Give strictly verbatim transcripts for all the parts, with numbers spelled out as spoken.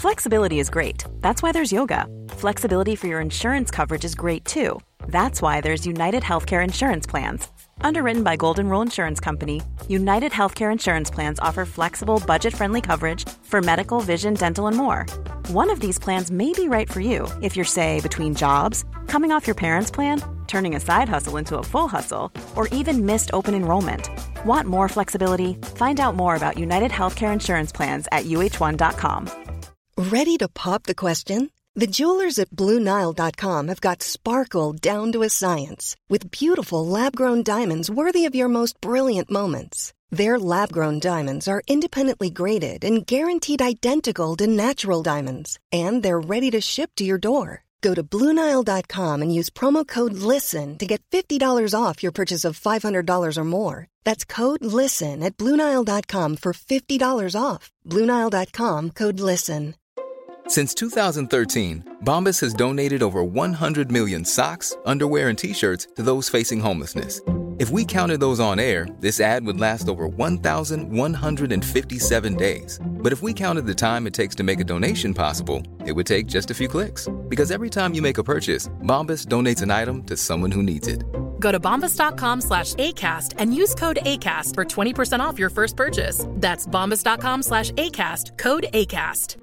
Flexibility is great. That's why there's yoga. Flexibility for your insurance coverage is great too. That's why there's United Healthcare Insurance Plans. Underwritten by Golden Rule Insurance Company, United Healthcare Insurance Plans offer flexible, budget-friendly coverage for medical, vision, dental, and more. One of these plans may be right for you if you're, say, between jobs, coming off your parents' plan, turning a side hustle into a full hustle, or even missed open enrollment. Want more flexibility? Find out more about United Healthcare Insurance Plans at U H one dot com. Ready to pop the question? The jewelers at Blue Nile dot com have got sparkle down to a science with beautiful lab-grown diamonds worthy of your most brilliant moments. Their lab-grown diamonds are independently graded and guaranteed identical to natural diamonds, and they're ready to ship to your door. Go to Blue Nile dot com and use promo code LISTEN to get fifty dollars off your purchase of five hundred dollars or more. That's code LISTEN at Blue Nile dot com for fifty dollars off. Blue Nile dot com, code LISTEN. Since two thousand thirteen, Bombas has donated over one hundred million socks, underwear, and T-shirts to those facing homelessness. If we counted those on air, this ad would last over one thousand one hundred fifty-seven days. But if we counted the time it takes to make a donation possible, it would take just a few clicks. Because every time you make a purchase, Bombas donates an item to someone who needs it. Go to bombas dot com slash ACAST and use code ACAST for twenty percent off your first purchase. That's bombas dot com slash ACAST, code ACAST.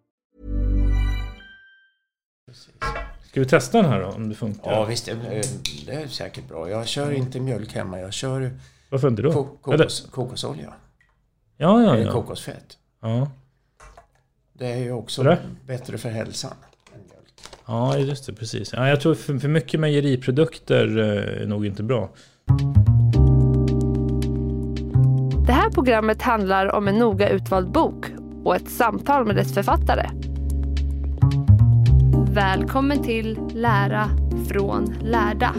Ska vi testa den här då, om det funkar? Ja, visst. Det är säkert bra. Jag kör inte mjölk hemma. Jag kör Varför inte då? Ko- kokos, kokosolja. Ja, ja, ja. Eller kokosfett. Ja. Det är ju också det? bättre för hälsan än mjölk. Ja, just det. Precis. Ja, jag tror för, för mycket mejeriprodukter är nog inte bra. Det här programmet handlar om en noga utvald bok och ett samtal med dess författare. Välkommen till Lära från lärda.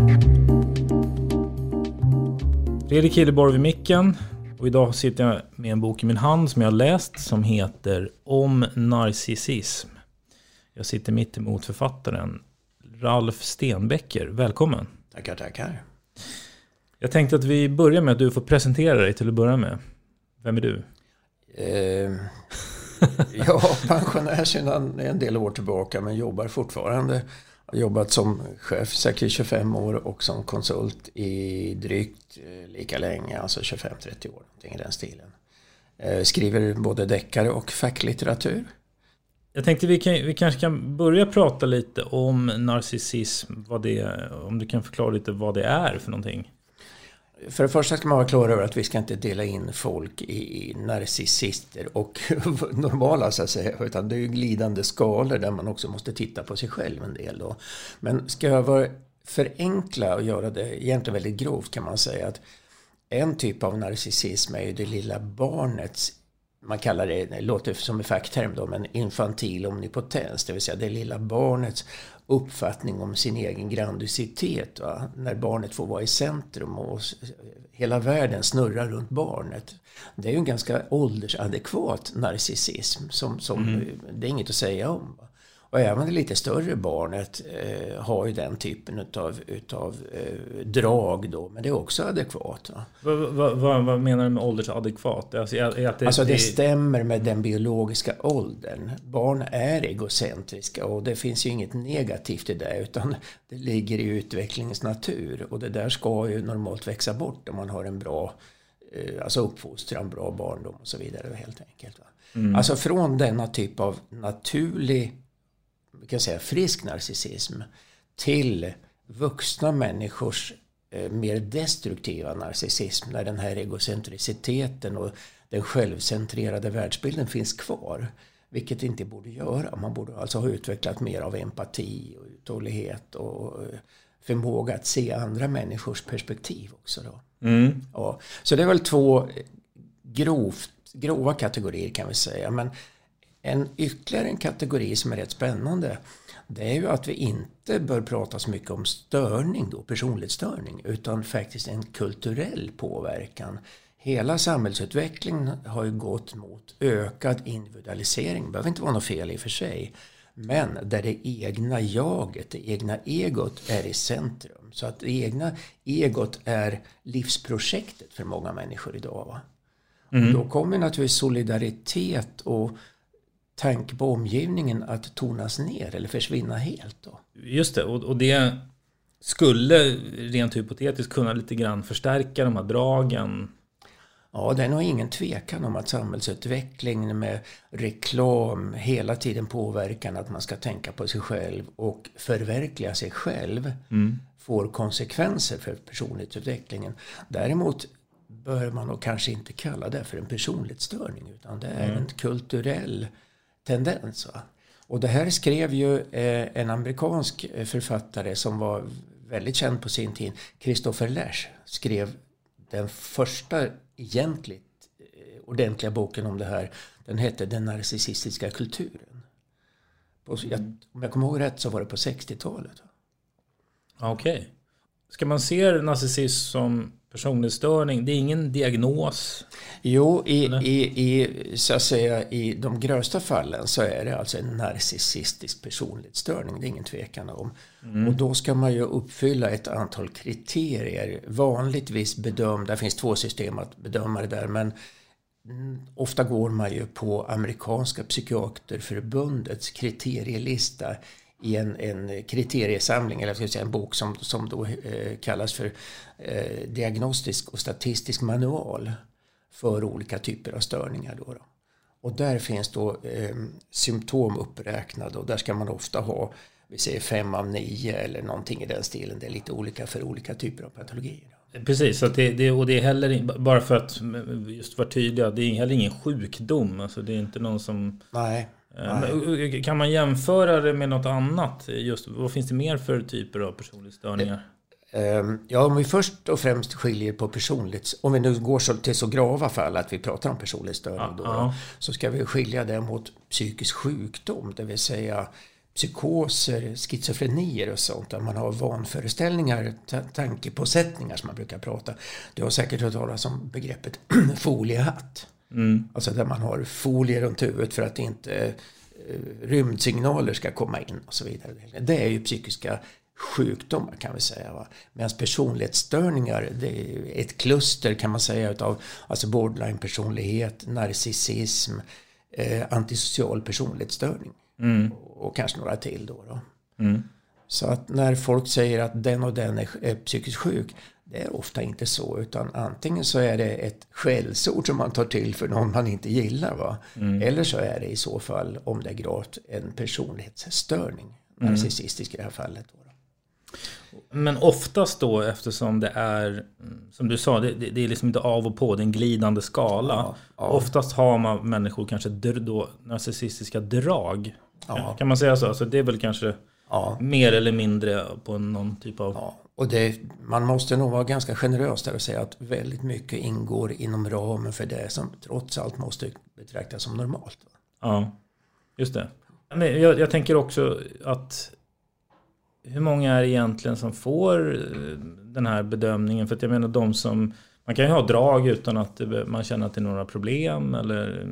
Fredrik Hilleborg vid micken. Och idag sitter jag med en bok i min hand som jag har läst som heter Om narcissism. Jag sitter mitt emot författaren Ralf Stenbecker. Välkommen. Tackar, tackar. Jag tänkte att vi börjar med att du får presentera dig till att börja med. Vem är du? Eh, jag är pensionär sedan en del år tillbaka men jobbar fortfarande. Jag har jobbat som chef säkert tjugofem år och som konsult i drygt lika länge, alltså tjugofem till trettio år, någonting i den stilen. Eh, skriver både deckare och facklitteratur. Jag tänkte vi, kan, vi kanske kan börja prata lite om narcissism, vad det, om du kan förklara lite vad det är för någonting. För det första ska man vara klar över att vi ska inte dela in folk i narcissister och normala så att säga, utan det är ju glidande skalor där man också måste titta på sig själv en del då. Men ska jag vara förenkla och göra det egentligen väldigt grovt kan man säga att en typ av narcissism är ju det lilla barnets, man kallar det, det låter som en fackterm då, men infantil omnipotens, det vill säga det lilla barnets uppfattning om sin egen grandiositet, va? När barnet får vara i centrum och hela världen snurrar runt barnet. Det är ju en ganska åldersadekvat narcissism som, som mm. det är inget att säga om, va? Och även det lite större barnet eh, har ju den typen utav, utav eh, drag då, men det är också adekvat. Vad va, va, va menar du med åldersadekvat? Alltså, är, är att det, alltså det stämmer med den biologiska åldern. Barn är egocentriska och det finns ju inget negativt i det utan det ligger i utvecklingens natur. Och det där ska ju normalt växa bort om man har en bra eh, alltså uppfostran, bra barndom och så vidare helt enkelt. Va? Mm. Alltså från denna typ av naturlig, vi kan säga frisk narcissism till vuxna människors eh, mer destruktiva narcissism när den här egocentriciteten och den självcentrerade världsbilden finns kvar, vilket inte borde göra. Man borde alltså ha utvecklat mer av empati och uthållighet och förmåga att se andra människors perspektiv också då. Mm. Ja, så det är väl två grovt, grova kategorier kan vi säga, men en ytterligare en kategori som är rätt spännande, det är ju att vi inte bör prata så mycket om störning då, personlighetsstörning, utan faktiskt en kulturell påverkan. Hela samhällsutvecklingen har ju gått mot ökad individualisering. Det behöver inte vara något fel i och för sig, men där det egna jaget, det egna egot är i centrum. Så att det egna egot är livsprojektet för många människor idag, va? Mm. Och då kommer naturligtvis solidaritet och tanke på omgivningen att tonas ner eller försvinna helt då. Just det, och, och det skulle rent hypotetiskt kunna lite grann förstärka de här dragen. Ja, det är nog ingen tvekan om att samhällsutvecklingen med reklam hela tiden påverkar att man ska tänka på sig själv och förverkliga sig själv mm. får konsekvenser för personlighetsutvecklingen. Däremot bör man nog kanske inte kalla det för en personlighetsstörning, utan det är mm. en kulturell tendens. Va? Och det här skrev ju eh, en amerikansk författare som var väldigt känd på sin tid, Christopher Lasch, skrev den första egentligt eh, ordentliga boken om det här. Den hette Den narcissistiska kulturen. På, jag, om jag kommer ihåg rätt så var det på sextiotalet. Okej. Okay. Ska man se narcissism som personlighetsstörning? Det är ingen diagnos? Jo, i, i, i, så att säga, i de grövsta fallen så är det alltså en narcissistisk personlighetsstörning. Det är ingen tvekan om. Mm. Och då ska man ju uppfylla ett antal kriterier. Vanligtvis bedömda, det finns två system att bedöma det där, men ofta går man ju på amerikanska psykiaterförbundets kriterielista i en, en kriteriesamling, eller ska jag säga en bok som, som då eh, kallas för eh, diagnostisk och statistisk manual för olika typer av störningar. Då, då. Och där finns då eh, symptom uppräknade, och där ska man ofta ha, vi säger fem av nio eller någonting i den stilen. Det är lite olika för olika typer av patologier. Precis, så att det, det, och det är heller, bara för att just vara tydliga, det är heller ingen sjukdom. Alltså det är inte någon som... Nej. Nej. Kan man jämföra det med något annat? Just, vad finns det mer för typer av personlighetsstörningar? Ja, om vi först och främst skiljer på personlighets... Om vi nu går så, till så grava fall att vi pratar om personlighetsstörning, ja, då, ja. så ska vi skilja det mot psykisk sjukdom, det vill säga psykoser, schizofrenier och sånt, där man har vanföreställningar, t- tankepåsättningar som man brukar prata. Du har säkert hört talas om begreppet foliehatt. Mm. Alltså där man har folie runt huvudet för att inte eh, rymdsignaler ska komma in och så vidare. Det är ju psykiska sjukdomar, kan vi säga. Va? Medan personlighetsstörningar, det är ett kluster, kan man säga, utav alltså borderline-personlighet, narcissism, eh, antisocial personlighetsstörning. Mm. Och, och kanske några till då. då. Mm. Så att när folk säger att den och den är, är psykiskt sjuk, det är ofta inte så, utan antingen så är det ett skällsord som man tar till för någon man inte gillar, va? Mm. Eller så är det i så fall, om det är gravt, en personlighetsstörning, mm. narcissistisk i det här fallet. Då. Men oftast då, eftersom det är, som du sa, det, det är liksom inte av och på, det är en glidande skala. Ja, ja. Oftast har man människor kanske då narcissistiska drag. Ja. Kan man säga så? Alltså det är väl kanske ja. mer eller mindre på någon typ av... Ja. Och det, man måste nog vara ganska generös där och säga att väldigt mycket ingår inom ramen för det som trots allt måste betraktas som normalt. Ja, just det. Men jag, jag tänker också att hur många är det egentligen som får den här bedömningen? För att jag menar de som, man kan ju ha drag utan att man känner att det är några problem, eller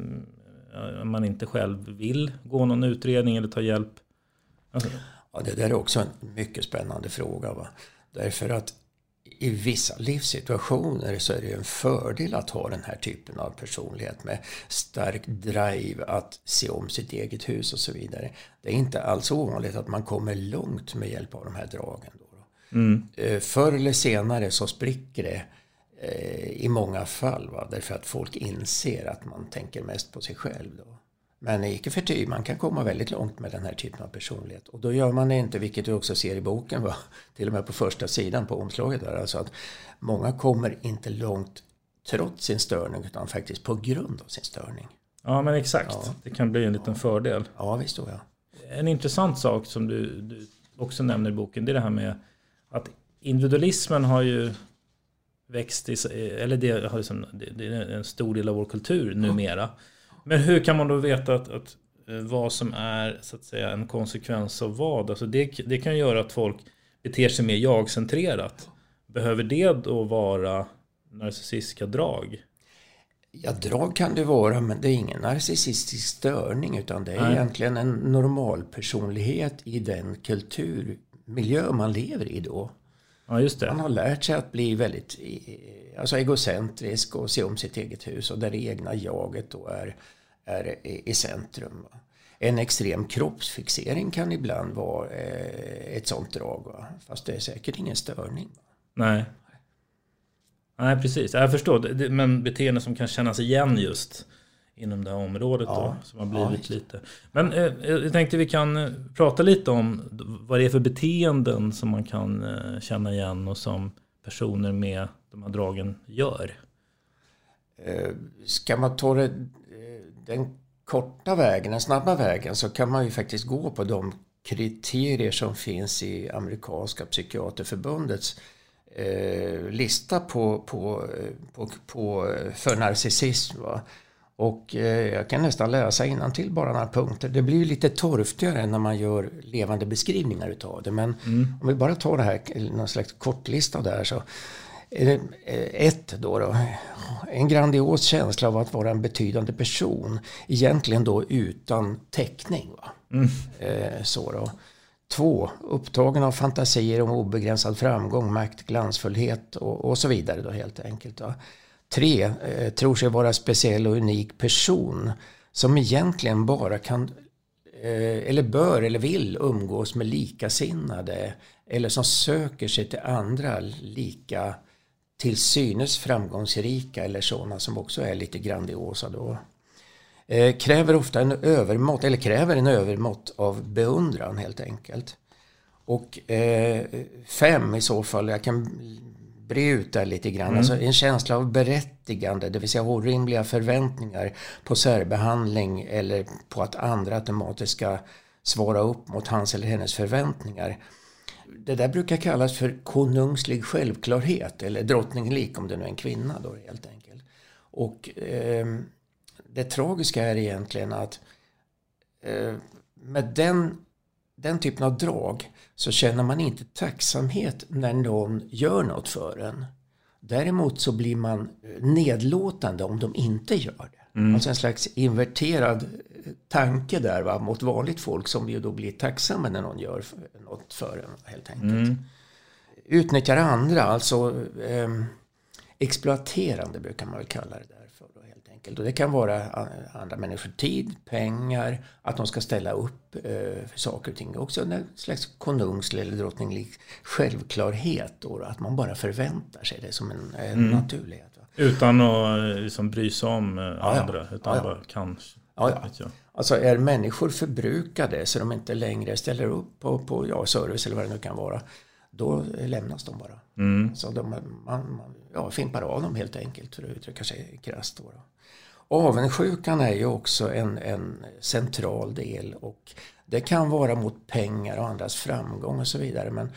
man inte själv vill gå någon utredning eller ta hjälp. Alltså. Ja, det där är också en mycket spännande fråga, va? Därför att i vissa livssituationer så är det en fördel att ha den här typen av personlighet med stark drive att se om sitt eget hus och så vidare. Det är inte alls ovanligt att man kommer långt med hjälp av de här dragen. Då. Mm. Förr eller senare så spricker det eh, i många fall, va? Därför att folk inser att man tänker mest på sig själv då. Men icke förty, man kan komma väldigt långt med den här typen av personlighet. Och då gör man det inte, vilket du också ser i boken, va? Till och med på första sidan på omslaget där. Alltså att många kommer inte långt trots sin störning, utan faktiskt på grund av sin störning. Ja, men exakt. Ja. Det kan bli en liten ja. fördel. Ja, visst då, ja. En intressant sak som du, du också nämner i boken, det är det här med att individualismen har ju växt i, eller det, har liksom, det är en stor del av vår kultur numera. Ja. Men hur kan man då veta att, att vad som är så att säga en konsekvens av vad? Alltså det, det kan göra att folk beter sig mer jag-centrerat. Behöver det då vara narcissistiska drag? Ja, drag kan det vara, men det är ingen narcissistisk störning, utan det är Nej. egentligen en normal personlighet i den kulturmiljö man lever i då. Ja, just det. Man har lärt sig att bli väldigt alltså egocentrisk och se om sitt eget hus, och där det egna jaget då är, är i centrum. En extrem kroppsfixering kan ibland vara eh, ett sånt drag. Va? Fast det är säkert ingen störning. Va? Nej. Nej, precis. Jag förstår. Det, men beteende som kan kännas igen just inom det här området ja. då, som har blivit ja. lite. Men eh, jag tänkte vi kan prata lite om vad det är för beteenden som man kan eh, känna igen och som personer med de här dragen gör. Eh, ska man ta det, den korta vägen, den snabba vägen, så kan man ju faktiskt gå på de kriterier som finns i amerikanska psykiaterförbundets eh, lista på, på, på, på, för narcissism. Va? Och eh, jag kan nästan läsa innantill bara några punkter. Det blir ju lite torftigare när man gör levande beskrivningar utav det. Men mm. om vi bara tar det här, någon slags kortlista där, så är det ett då, då. En grandios känsla av att vara en betydande person. Egentligen då utan täckning. Va? Mm. Eh, så då. Två, upptagen av fantasier om obegränsad framgång, makt, glansfullhet och, och så vidare då helt enkelt. Va? Tre, eh, tror sig vara speciell och unik person som egentligen bara kan eh, eller bör eller vill umgås med likasinnade eller som söker sig till andra lika till synes framgångsrika eller sådana som också är lite grandiosa då. Eh, kräver ofta en övermått eller kräver en övermått av beundran helt enkelt. Och eh, fem i så fall, jag kan bre ut där lite grann. Mm. Alltså en känsla av berättigande, det vill säga orimliga förväntningar på särbehandling eller på att andra automatiskt ska svara upp mot hans eller hennes förväntningar. Det där brukar kallas för konungslig självklarhet eller drottninglik om det nu är en kvinna då helt enkelt. Och eh, det tragiska är egentligen att eh, med den, den typen av drag så känner man inte tacksamhet när någon gör något för en. Däremot så blir man nedlåtande om de inte gör det. Mm. Alltså en slags inverterad tanke där, va, mot vanligt folk som ju då blir tacksamma när någon gör något för en helt enkelt. Mm. Utnyttjar andra, alltså eh, exploaterande brukar man väl kalla det där för då, helt enkelt. Och det kan vara andra människor tid, pengar, att de ska ställa upp eh, för saker och ting. Också en slags konungslig eller drottninglig självklarhet då, att man bara förväntar sig det som en, en mm. naturlighet. Va? Utan att liksom bry sig om ja, andra, ja. utan ja, ja. bara kan... Ja, ja. Alltså är människor förbrukade så de inte längre ställer upp på, på ja, service eller vad det nu kan vara, då lämnas de bara. Mm. Så de, man, man ja, fimpar av dem helt enkelt, för att uttrycka sig krasst då. då. Avundsjukan är ju också en, en central del, och det kan vara mot pengar och andras framgång och så vidare, men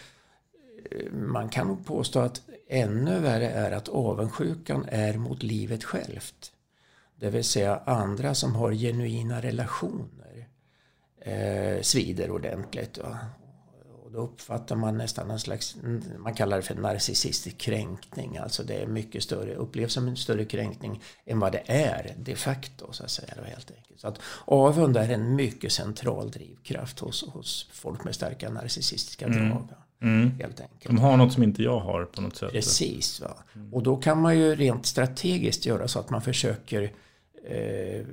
man kan nog påstå att ännu värre är att avundsjukan är mot livet självt. Det vill säga andra som har genuina relationer eh, svider ordentligt. Va? Och då uppfattar man nästan en slags, man kallar det för narcissistisk kränkning. Alltså det är mycket större, upplevs som en större kränkning än vad det är de facto, så att säga, helt enkelt. Så att avund är en mycket central drivkraft hos, hos folk med starka narcissistiska mm. drag. Mm. Helt enkelt. De har något som inte jag har på något sätt. Precis. Va? Mm. Och då kan man ju rent strategiskt göra så att man försöker eh,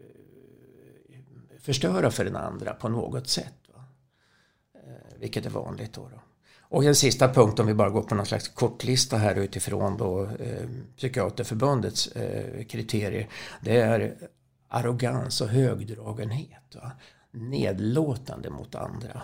förstöra för den andra på något sätt. Va? Eh, vilket är vanligt då, då. Och en sista punkt, om vi bara går på någon slags kortlista här utifrån då, eh, Psykiaterförbundets eh, kriterier. Det är arrogans och högdragenhet. Va? Nedlåtande mot andra.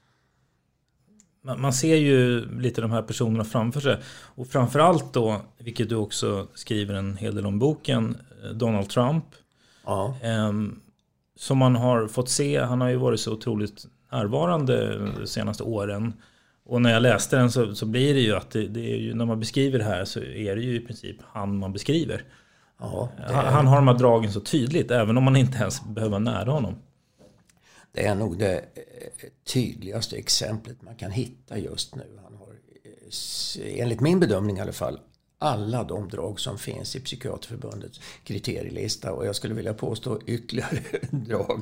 Man ser ju lite de här personerna framför sig. Och framförallt då, vilket du också skriver en hel del om boken, Donald Trump. Ja. Um, som man har fått se, han har ju varit så otroligt närvarande de senaste åren. Och när jag läste den så, så blir det ju att det, det är ju, när man beskriver det här så är det ju i princip han man beskriver. Ja, är... han, han har de här dragen så tydligt, även om man inte ens behöver vara nära honom. Det är nog det tydligaste exemplet man kan hitta just nu. Han har, enligt min bedömning i alla fall, alla de drag som finns i Psykiaterförbundets kriterielista. Och jag skulle vilja påstå ytterligare drag.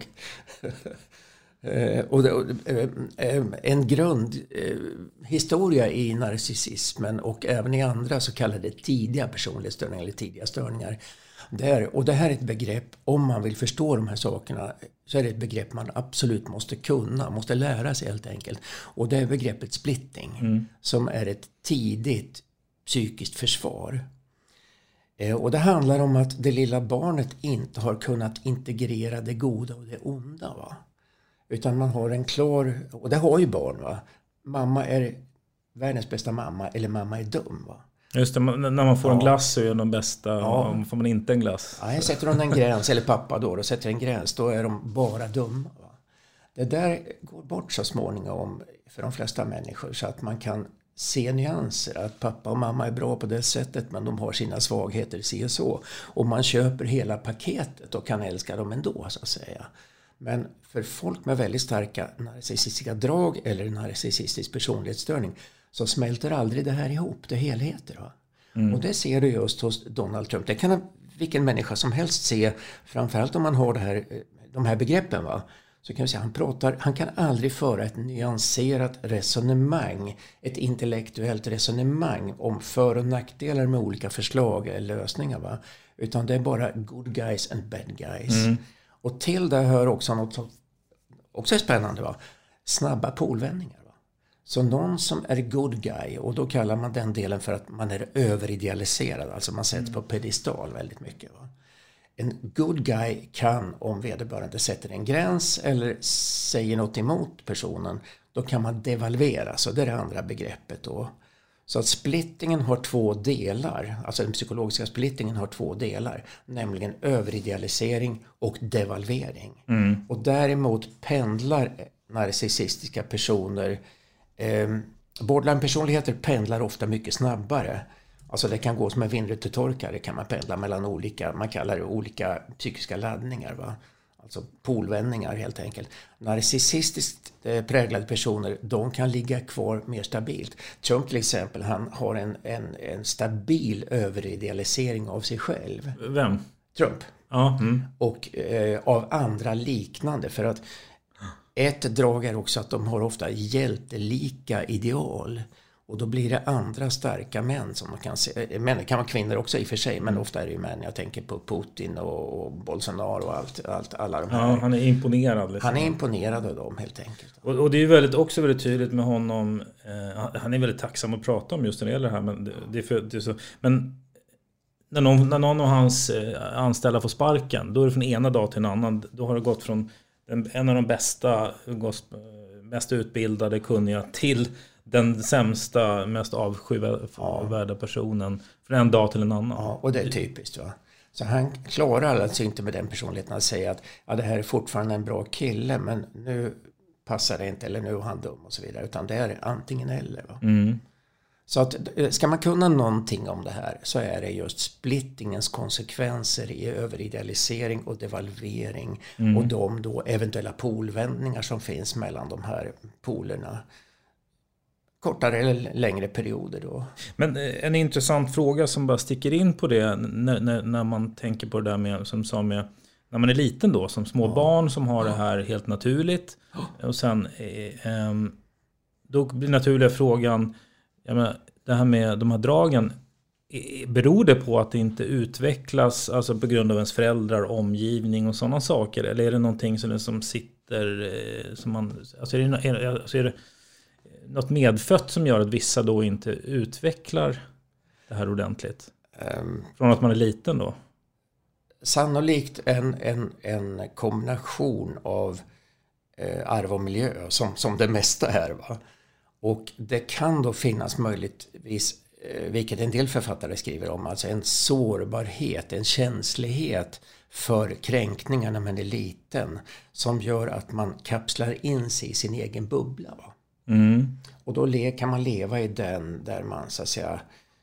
och det, en grundhistoria i narcissismen och även i andra så kallade tidiga personlighetsstörningar eller tidiga störningar Där, och det här är ett begrepp, om man vill förstå de här sakerna, så är det ett begrepp man absolut måste kunna, måste lära sig helt enkelt. Och det är begreppet splitting, mm. som är ett tidigt psykiskt försvar. Eh, och det handlar om att det lilla barnet inte har kunnat integrera det goda och det onda, va? Utan man har en klar, och det har ju barn, va? Mamma är världens bästa mamma, eller mamma är dum, va? Just det, när man får ja. en glass så är de bästa, ja. får man inte en glass. Ja, sätter de en gräns, eller pappa då, då sätter en gräns, då är de bara dumma, va? Det där går bort så småningom för de flesta människor, så att man kan se nyanser, att pappa och mamma är bra på det sättet, men de har sina svagheter, se och så. Och man köper hela paketet och kan älska dem ändå, så att säga. Men för folk med väldigt starka narcissistiska drag eller narcissistisk personlighetsstörning så smälter aldrig det här ihop, det helheter, va? Mm. Och det ser du just hos Donald Trump. Det kan vilken människa som helst se, framförallt om man har det här, de här begreppen, va? Så kan vi säga, han pratar, han kan aldrig föra ett nyanserat resonemang, ett intellektuellt resonemang om för- och nackdelar med olika förslag eller lösningar, va? Utan det är bara good guys and bad guys. Mm. Och till det hör också något som också är spännande, va? Snabba polvändningar, va? Så någon som är good guy, och då kallar man den delen för att man är överidealiserad, alltså man sätts mm. på pedestal väldigt mycket, va? En good guy kan, om vederbörande sätter en gräns eller säger något emot personen, då kan man devalvera, så det är det andra begreppet då. Så att splittingen har två delar, alltså den psykologiska splittingen har två delar, nämligen överidealisering och devalvering. Mm. Och däremot pendlar narcissistiska personer, eh, borderline-personligheter pendlar ofta mycket snabbare. Alltså det kan gå som en vindrutetorkare, kan man pendla mellan olika, man kallar det olika psykiska laddningar, va? Alltså polvändningar helt enkelt. Narcissistiskt eh, präglade personer, de kan ligga kvar mer stabilt. Trump till exempel, han har en, en, en stabil överidealisering av sig själv. Vem? Trump. Ja. Mm. Och eh, av andra liknande, för att ett drag är också att de har ofta hjältelika ideal. Och då blir det andra starka män som man kan se. Män kan vara kvinnor också i och för sig, men ofta är det ju män. Jag tänker på Putin och, och Bolsonaro och allt, allt, alla de här. Ja, han är imponerad. Liksom. Han är imponerad av dem helt enkelt. Och, och det är ju väldigt, också väldigt tydligt med honom. Eh, han är väldigt tacksam att prata om just när det gäller det här. Men, det, det är för, det är så, men när någon, när någon av hans eh, anställda får sparken, då är det från ena dag till en annan. Då har det gått från en, en av de bästa, mest utbildade, kunniga till den sämsta, mest avskyvärda personen från en dag till en annan. Ja, och det är typiskt, va? Så han klarar alltså inte med den personligheten att säga att ja, det här är fortfarande en bra kille, men nu passar det inte, eller nu är han dum och så vidare. Utan det är antingen eller, va? Mm. Så att, ska man kunna någonting om det här, så är det just splittingens konsekvenser i överidealisering och devalvering. Mm. Och de då eventuella polvändningar som finns mellan de här polerna. Kortare eller längre perioder då. Men en intressant fråga som bara sticker in på det när, när, när man tänker på det där med, som sa med, när man är liten då, som små ja. barn som har ja. det här helt naturligt. Ja. Och sen eh, då blir naturliga frågan, jag menar, det här med de här dragen, beror det på att det inte utvecklas, alltså på grund av ens föräldrar, omgivning och sådana saker? Eller är det någonting som, som sitter, som man, alltså är det, alltså är det något medfött som gör att vissa då inte utvecklar det här ordentligt? Um, Från att man är liten då? Sannolikt en, en, en kombination av eh, arv och miljö som, som det mesta är, va? Och det kan då finnas möjligtvis, eh, vilket en del författare skriver om, alltså en sårbarhet, en känslighet för kränkningar när man är liten, som gör att man kapslar in sig i sin egen bubbla, va? Mm. Och då kan man leva i den där man så att säga,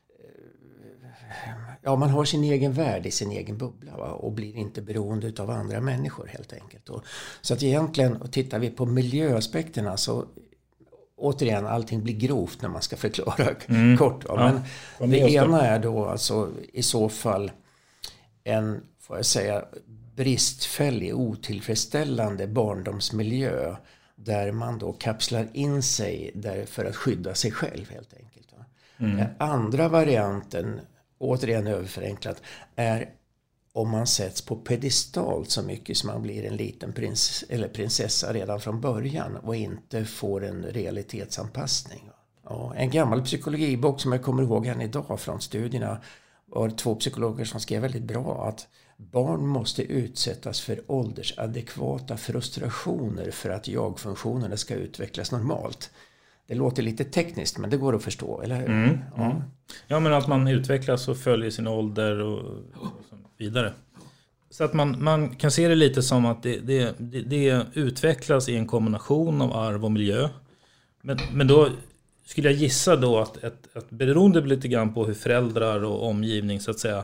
ja, man har sin egen värld i sin egen bubbla, va? Och blir inte beroende av andra människor helt enkelt. Och, så att egentligen, och tittar vi på miljöaspekterna, så återigen, allting blir grovt när man ska förklara mm. kort. Va? Men ja, det ena är då alltså i så fall en, får jag säga, bristfällig, otillfredsställande barndomsmiljö, där man då kapslar in sig där för att skydda sig själv helt enkelt. Mm. Den andra varianten, återigen överförenklat, är om man sätts på pedestal så mycket som man blir en liten prins eller prinsessa redan från början och inte får en realitetsanpassning. Ja, en gammal psykologibok som jag kommer ihåg än idag från studierna var två psykologer som skrev väldigt bra att barn måste utsättas för åldersadekvata frustrationer för att jag-funktionerna ska utvecklas normalt. Det låter lite tekniskt, men det går att förstå, eller hur? Mm, ja. Mm. ja, men att man utvecklas och följer sin ålder och, och så vidare. Så att man, man kan se det lite som att det, det, det, det utvecklas i en kombination av arv och miljö. Men, men då skulle jag gissa då att, att, att beroende lite grann på hur föräldrar och omgivning så att säga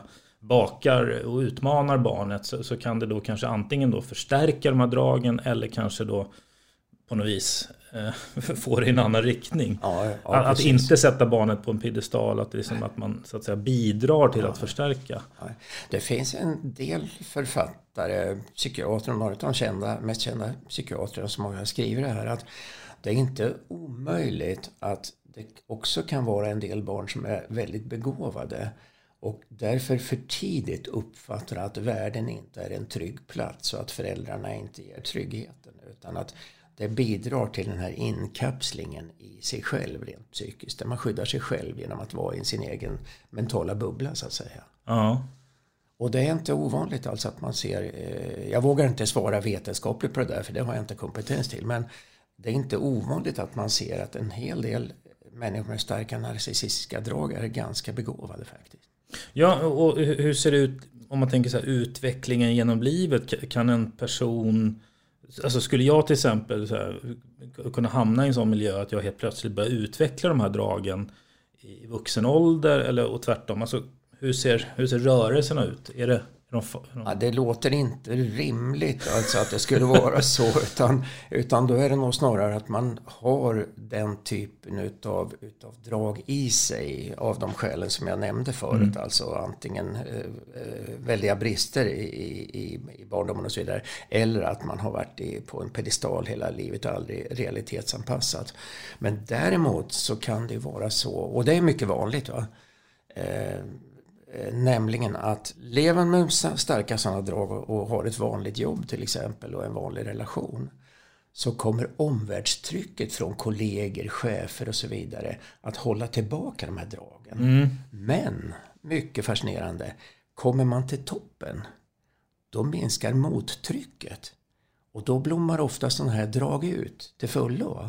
bakar och utmanar barnet så, så kan det då kanske antingen då förstärka de här dragen eller kanske då på något vis eh, få det i en annan riktning. Ja, ja, att, att inte sätta barnet på en piedestal, att det är som att man så att säga bidrar till ja, att förstärka. Ja. Det finns en del författare, psykiatrer och några av de kända, mest kända psykiatrer som har skrivit det här att det är inte omöjligt att det också kan vara en del barn som är väldigt begåvade och därför för tidigt uppfattar att världen inte är en trygg plats och att föräldrarna inte ger tryggheten utan att det bidrar till den här inkapslingen i sig själv rent psykiskt. Där man skyddar sig själv genom att vara i sin egen mentala bubbla så att säga. Ja. Och det är inte ovanligt alltså att man ser, eh, jag vågar inte svara vetenskapligt på det där för det har jag inte kompetens till. Men det är inte ovanligt att man ser att en hel del människor med starka narcissistiska drag är ganska begåvade faktiskt. Ja, och hur ser det ut om man tänker så här, utvecklingen genom livet? Kan en person, alltså skulle jag till exempel så här, kunna hamna i en sån miljö att jag helt plötsligt börjar utveckla de här dragen i vuxen ålder eller och tvärtom? Alltså hur ser, hur ser rörelserna ut? Är det De, de... Ja, det låter inte rimligt alltså att det skulle vara så utan, utan då är det nog snarare att man har den typen utav, utav drag i sig av de skälen som jag nämnde förut. Mm. Alltså antingen eh, väldiga brister i, i, i barndomen och så vidare eller att man har varit i, på en pedestal hela livet och aldrig realitetsanpassat. Men däremot så kan det vara så, och det är mycket vanligt va? Eh, Nämligen att leva med starka sådana drag och har ett vanligt jobb till exempel och en vanlig relation så kommer omvärldstrycket från kollegor, chefer och så vidare att hålla tillbaka de här dragen. Mm. Men, mycket fascinerande, kommer man till toppen då minskar mottrycket och då blommar ofta sådana här drag ut till fullo.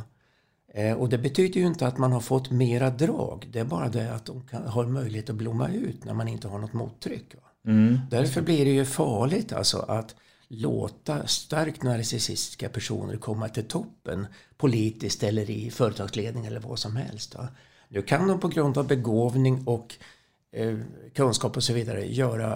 Och det betyder ju inte att man har fått mera drag. Det är bara det att de kan, har möjlighet att blomma ut när man inte har något mottryck. Va? Mm. Därför blir det ju farligt alltså att låta starkt narcissistiska personer komma till toppen politiskt eller i företagsledning eller vad som helst. Va? Nu kan de på grund av begåvning och eh, kunskap och så vidare göra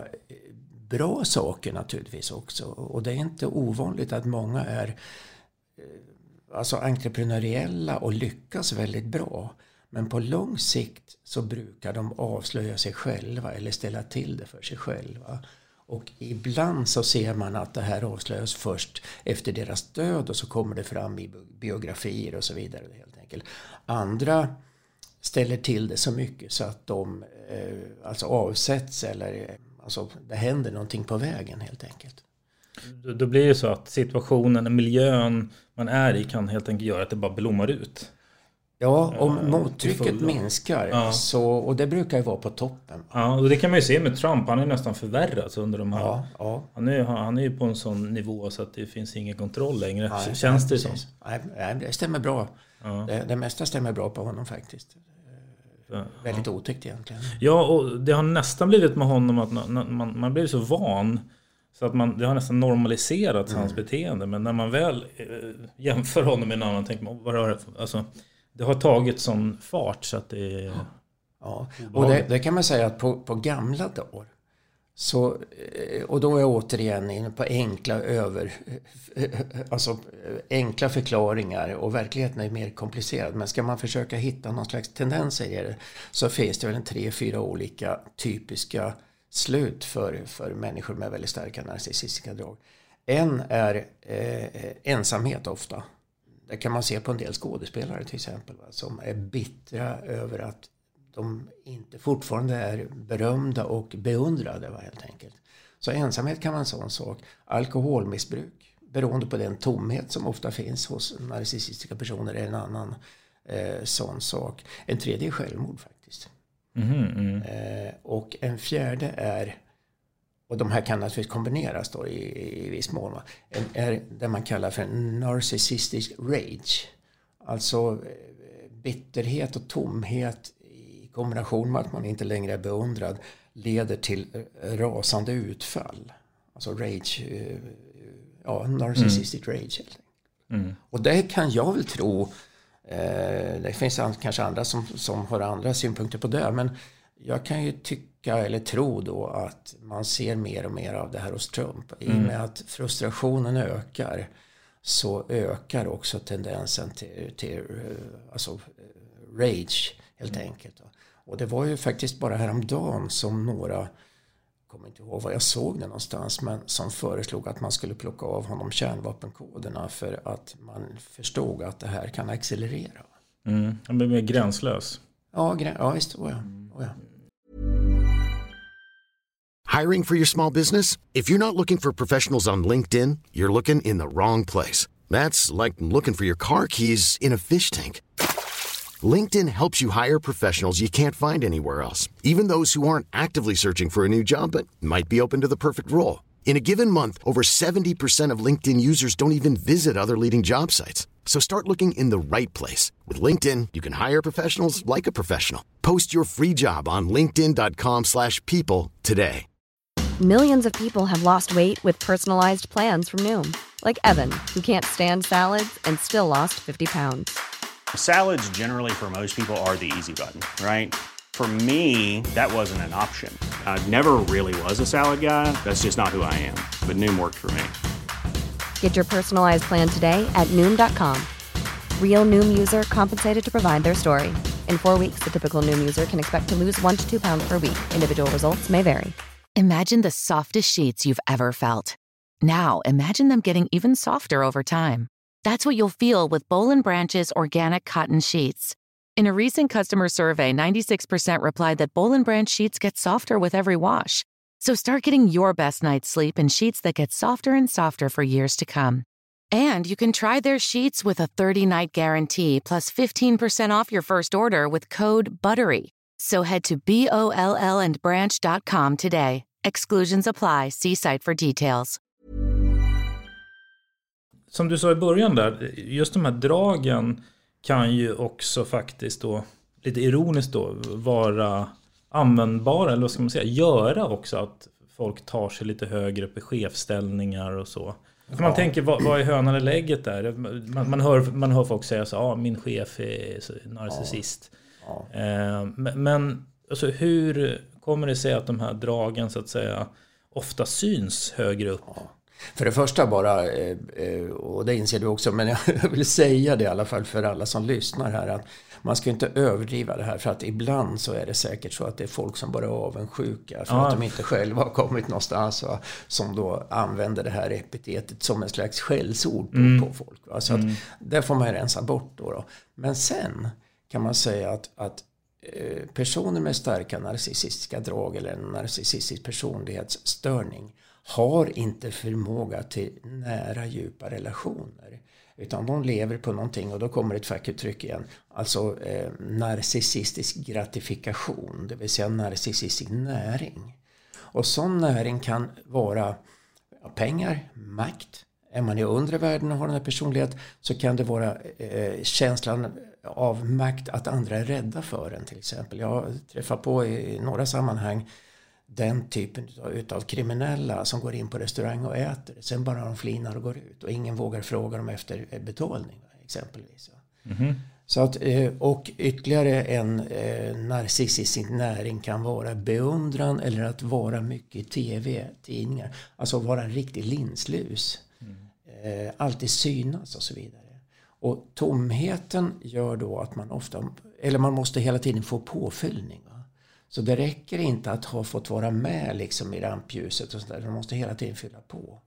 bra saker naturligtvis också. Och det är inte ovanligt att många är eh, alltså entreprenöriella och lyckas väldigt bra. Men på lång sikt så brukar de avslöja sig själva eller ställa till det för sig själva. Och ibland så ser man att det här avslöjas först efter deras död och så kommer det fram i biografier och så vidare helt enkelt. Andra ställer till det så mycket så att de eh, alltså avsätts eller alltså det händer någonting på vägen helt enkelt. Då blir det så att situationen, miljön man är i kan helt enkelt göra att det bara blommar ut. Ja, om mottrycket minskar ja. så, och det brukar ju vara på toppen. Ja, och det kan man ju se med Trump, han är nästan förvärrats under de här. Ja, ja. Han är han är ju på en sån nivå så att det finns ingen kontroll längre. Nej, känns nej, det som? Nej, det stämmer bra. Ja. Det, det mesta stämmer bra på honom faktiskt. Ja. Väldigt otäckt egentligen. Ja, och det har nästan blivit med honom att man, man, man blir så van så att man, det har nästan normaliserat mm. hans beteende. Men när man väl eh, jämför honom med en annan tänker man, vad är det? Alltså, det har tagit sån fart så att det är... Ja, och det, det kan man säga att på, på gamla dagar så, och då är jag återigen inne på enkla över, alltså enkla förklaringar och verkligheten är mer komplicerad. Men ska man försöka hitta någon slags tendenser i det så finns det väl en tre, fyra olika typiska slut för, för människor med väldigt starka narcissistiska drag. En är eh, ensamhet ofta. Det kan man se på en del skådespelare till exempel va, som är bittra över att de inte fortfarande är berömda och beundrade va, helt enkelt. Så ensamhet kan vara en sån sak. Alkoholmissbruk, beroende på den tomhet som ofta finns hos narcissistiska personer, är en annan eh, sån sak. En tredje är självmord faktiskt. Mm, mm. Eh, och en fjärde är, och de här kan naturligtvis kombineras då i, i viss mån, en, är det man kallar för en narcissistisk rage. Alltså eh, bitterhet och tomhet i kombination med att man inte längre är beundrad leder till rasande utfall. Alltså rage, eh, ja, narcissistic mm. rage helt enkelt. Mm. Och det kan jag väl tro, eh, det finns kanske andra som, som har andra synpunkter på det, men jag kan ju tycka eller tro då att man ser mer och mer av det här hos Trump. I och med mm. att frustrationen ökar så ökar också tendensen till, till alltså, rage helt mm. enkelt. Och det var ju faktiskt bara häromdagen som några, jag kommer inte ihåg vad jag såg det någonstans, men som föreslog att man skulle plocka av honom kärnvapenkoderna för att man förstod att det här kan accelerera. Mm. Han blir mer gränslös. Ja, grä- ja visst. Oh ja. Oh ja. Hiring for your small business? If you're not looking for professionals on LinkedIn, you're looking in the wrong place. That's like looking for your car keys in a fish tank. LinkedIn helps you hire professionals you can't find anywhere else, even those who aren't actively searching for a new job but might be open to the perfect role. In a given month, over seventy percent of LinkedIn users don't even visit other leading job sites. So start looking in the right place. With LinkedIn, you can hire professionals like a professional. Post your free job on linkedin dot com slash people today. Millions of people have lost weight with personalized plans from Noom. Like Evan, who can't stand salads and still lost fifty pounds. Salads generally for most people are the easy button, right? For me, that wasn't an option. I never really was a salad guy. That's just not who I am. But Noom worked for me. Get your personalized plan today at Noom dot com. Real Noom user compensated to provide their story. In four weeks, the typical Noom user can expect to lose one to two pounds per week. Individual results may vary. Imagine the softest sheets you've ever felt. Now, imagine them getting even softer over time. That's what you'll feel with Boll and Branch's organic cotton sheets. In a recent customer survey, ninety-six percent replied that Boll and Branch sheets get softer with every wash. So start getting your best night's sleep in sheets that get softer and softer for years to come. And you can try their sheets with a thirty-night guarantee plus fifteen percent off your first order with code BUTTERY. So head to B O L L and branch dot com today. Exclusions apply. See site for details. Som du sa i början där, just de här dragen kan ju också faktiskt då, lite ironiskt då, vara användbara, eller vad ska man säga, göra också att folk tar sig lite högre upp i chefställningar och så. För man ja. tänker, vad, vad är hönan eller lägget där? Man, man, hör, man hör folk säga så, ja, ah, min chef är narcissist. Ja. Ja. Eh, men alltså, hur kommer det sig att de här dragen så att säga ofta syns högre upp? Ja. För det första bara, och det inser du också, men jag vill säga det i alla fall för alla som lyssnar här, att man ska inte överdriva det här, för att ibland så är det säkert så att det är folk som bara är avundsjuka för ja. att de inte själva har kommit någonstans, va, som då använder det här epitetet som en slags skällsord på, mm. på folk. Va? Så mm. att det får man rensa bort då, då. Men sen kan man säga att, att personer med starka narcissistiska drag eller en narcissistisk personlighetsstörning har inte förmåga till nära, djupa relationer. Utan de lever på någonting, och då kommer ett fackuttryck igen. Alltså eh, narcissistisk gratifikation, det vill säga narcissistisk näring. Och sån näring kan vara ja, pengar, makt. Är man i undre världen och har den här personlighet, så kan det vara eh, känslan av makt att andra är rädda för en till exempel. Jag träffar på i några sammanhang den typen utav kriminella som går in på restaurang och äter. Sen bara de flinar och går ut. Och ingen vågar fråga dem efter betalning exempelvis. Mm-hmm. Så att, och ytterligare en narcissistisk näring kan vara beundran eller att vara mycket i tv, tidningar. Alltså vara en riktig linslus. Mm. Alltid synas och så vidare. Och tomheten gör då att man ofta, eller man måste hela tiden få påfyllning. Va? Så det räcker inte att ha fått vara med liksom i rampljuset och sådär. Man måste hela tiden fylla på.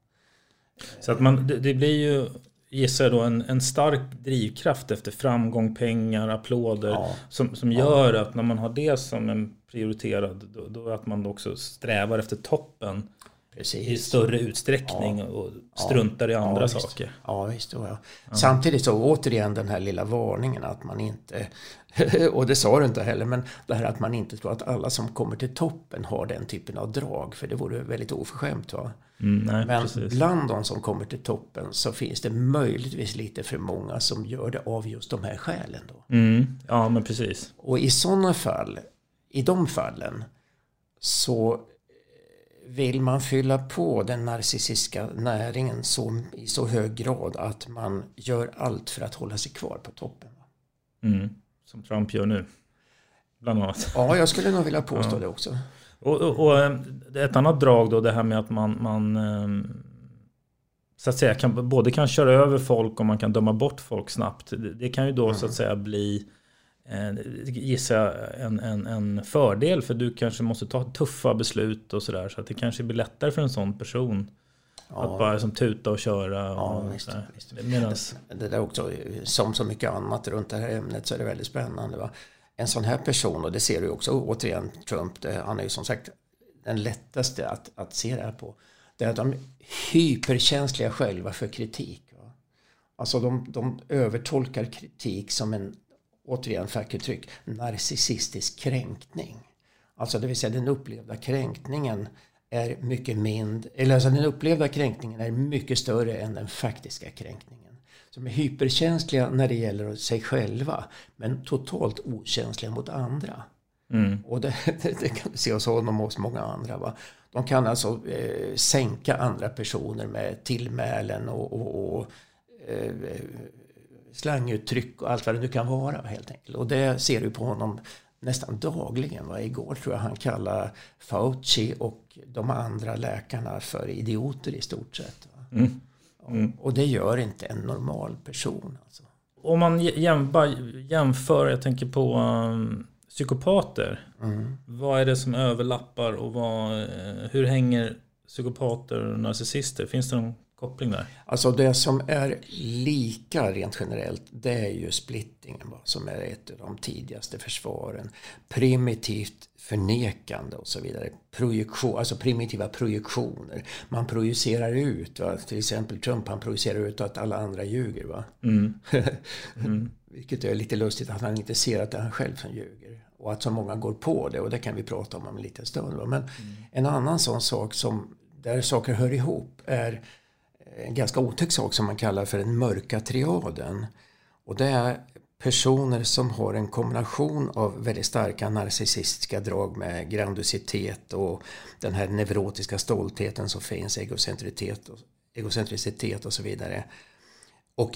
Så att man, det, det blir ju, gissar jag då, en, en stark drivkraft efter framgång, pengar, applåder. Ja. Som, som gör ja. att när man har det som en prioriterad, då, då att man också strävar efter toppen Precis. i större utsträckning ja. och struntar ja. i andra ja, saker. Ja, visst. Ja. Ja. Samtidigt så återigen den här lilla varningen att man inte, och det sa du inte heller, men det här att man inte tror att alla som kommer till toppen har den typen av drag, för det vore väldigt oförskämt, va? Mm, nej, men precis. Bland de som kommer till toppen så finns det möjligtvis lite för många som gör det av just de här skälen då. Mm, ja, men precis. Och i sådana fall, i de fallen så vill man fylla på den narcissistiska näringen så, i så hög grad att man gör allt för att hålla sig kvar på toppen. Mm, som Trump gör nu, bland annat. Ja, jag skulle nog vilja påstå ja. det också. Och, och, och ett annat drag då, det här med att man, man så att säga kan, både kan köra över folk och man kan döma bort folk snabbt. Det, det kan ju då mm. så att säga bli eh, gissa en, en, en fördel, för du kanske måste ta tuffa beslut och sådär, så att det kanske blir lättare för en sån person ja. att bara som tuta och köra. Ja, och visst, visst. Medans... det, det där också, som så mycket annat runt det här ämnet, så är det väldigt spännande, va? En sån här person, och det ser du också återigen Trump, det, han är ju som sagt den lättaste att, att se det här på. Det är att de är hyperkänsliga själva för kritik. Va? Alltså de, de övertolkar kritik som en, återigen fackuttryck, narcissistisk kränkning. Alltså det vill säga den upplevda kränkningen är mycket mindre, eller alltså den upplevda kränkningen är mycket större än den faktiska kränkningen. Som är hyperkänsliga när det gäller sig själva, men totalt okänsliga mot andra. Mm. Och det, det, det kan du se hos honom och hos många andra. Va? De kan alltså eh, sänka andra personer med tillmälen och, och, och eh, slanguttryck och allt vad det nu kan vara, helt enkelt. Och det ser du på honom nästan dagligen. Va? Igår tror jag han kallar Fauci och de andra läkarna för idioter i stort sett. Va? Mm. Mm. Och det gör inte en normal person. Alltså. Om man jämför, jämför jag tänker på um, psykopater. Mm. Vad är det som överlappar och vad, hur hänger psykopater och narcissister? Finns det någon koppling där? Alltså det som är lika rent generellt, det är ju splittingen, va, som är ett av de tidigaste försvaren. Primitivt förnekande och så vidare. Projektion, alltså primitiva projektioner. Man projicerar ut, va? Till exempel Trump, han projicerar ut att alla andra ljuger, va? Mm. Mm. Vilket är lite lustigt att han inte ser att det är han själv som ljuger. Och att så många går på det, och det kan vi prata om om en liten stund. Va? Men mm. en annan sån sak som, där saker hör ihop, är en ganska otäck sak som man kallar för den mörka triaden. Och det är personer som har en kombination av väldigt starka narcissistiska drag med grandiositet och den här neurotiska stoltheten som finns, egocentritet och, egocentricitet och så vidare. Och